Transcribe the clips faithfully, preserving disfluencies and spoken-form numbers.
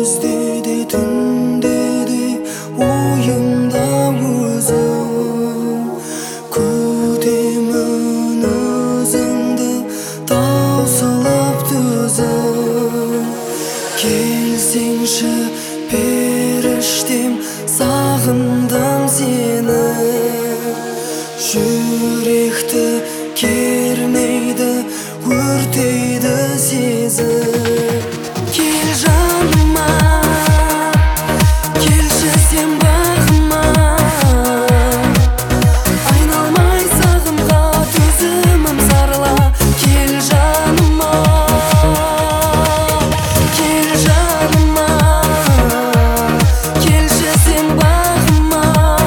күзде де түнде де ойымда өзің күтемін өзіңді таусылып төзім келсеңші періштем сағындым сені жүректі кернейді өртейді сезім кел жаныма келші сен бағыма айналмай сағымға төзімім сарыла кел жаныма кел жаныма келші сен бағыма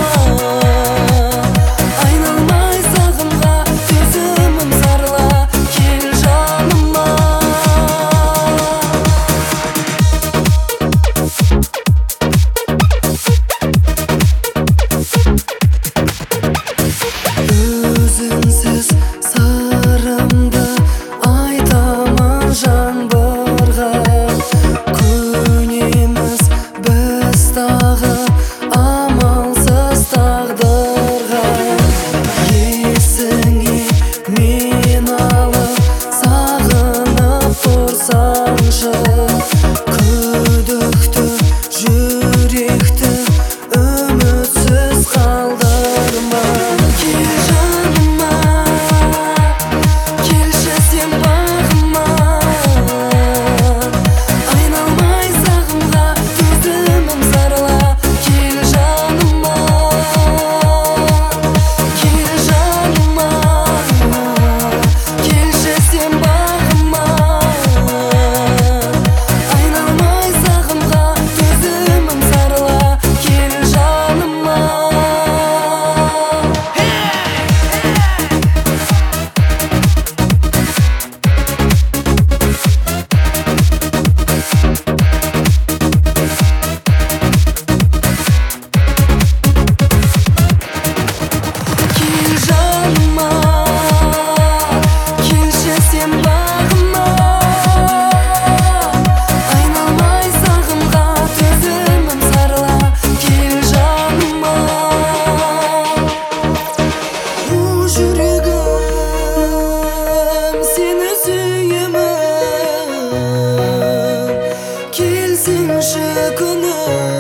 айналмай сағымға төзімім сарыла кел жаныма өзіңсіз сырымды айтамын жаңбырға көнеміз біз тағы амалсыз тағдырға есіңе мен алып сағынып тұрсаңшы күдікті жүректі үмітсіз қалдырма кел жаныма келші сен бағыма айналмай сағымға төзімім сарыла кел жаныма кел жаныма келші сен бағыма айналмай сағымға төзімім сарыла кел жаныма кел жаныма келші сен бағыма айналмай сағымға төзімім сарыла кел жаныма у жүрегім сені сүйемін келсеңші күнім